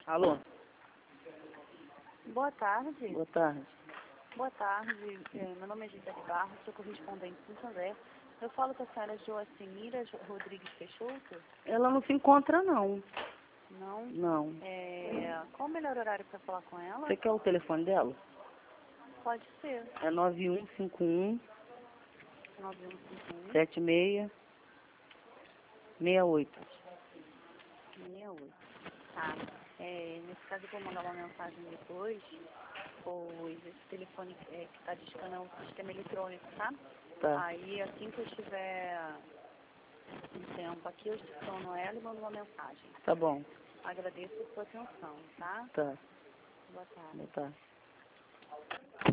Alô? Boa tarde. Boa tarde. Boa tarde. Meu nome é Gisele Barros, sou correspondente do Santander. Eu falo com a senhora Joacimira Rodrigues Peixoto? Ela não se encontra, não. Não? Não. Qual o melhor horário para falar com ela? Você quer o telefone dela? Pode ser. É 9151 9151 7668. 68. Tá. Nesse caso eu vou mandar uma mensagem depois, pois esse telefone que está discando é um sistema eletrônico, tá? Tá. Aí assim que eu tiver um tempo aqui, eu adiciono ela e mando uma mensagem. Tá bom. Agradeço a sua atenção, tá? Tá. Boa tarde. Boa tarde.